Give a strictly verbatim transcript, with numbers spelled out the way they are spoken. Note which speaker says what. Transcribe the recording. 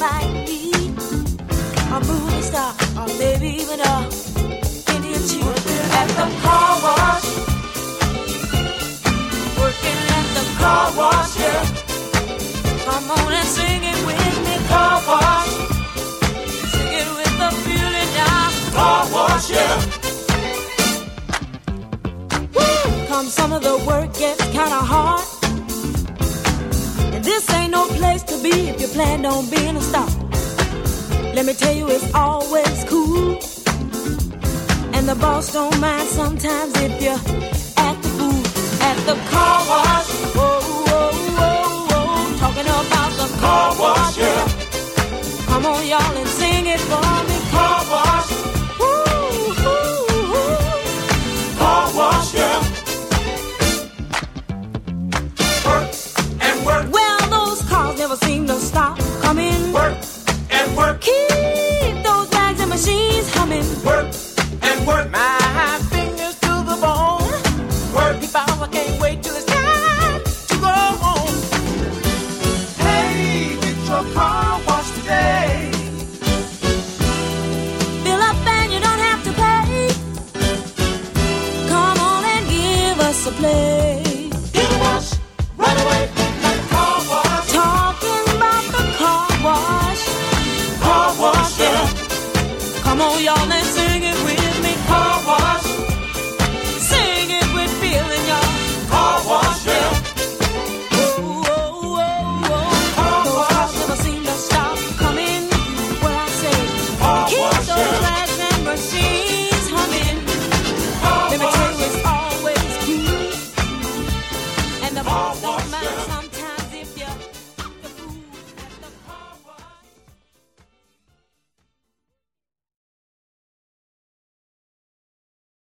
Speaker 1: might need a movie star or maybe even a Indian chief. Working at the car wash, working at the car wash, yeah. Come on and sing it with me, car wash. Sing it with the feeling now, car wash, yeah. Woo! Come some of the work gets kinda hard. This ain't no place to be if you plan on being a star. Let me tell you, it's always cool. And the boss don't mind sometimes if you act the fool. At the car wash, whoa, whoa, whoa, whoa. Talking about the car wash, yeah. Come on, y'all, and sing it for me. Car wash, woo, woo, woo. Car wash, yeah. Work and work. Well, never seem to stop coming. Work and work. Keep those bags and machines humming. Work and work. My fingers to the bone. Work. If I can't wait till it's time to go home. Hey, get your car washed today. Fill up and you don't have to pay. Come on and give us a play. Get a wash right away. Come on, y'all, and sing it with me. Car wash. Sing it with feeling, y'all. Car wash, yeah. Whoa, whoa, whoa, whoa. Car those wash. Cars never seem to stop coming. What I say, car keep wash, those yeah. Bags and machines humming. Car Let me wash. Tell you, it's always cool. And the boss don't mind.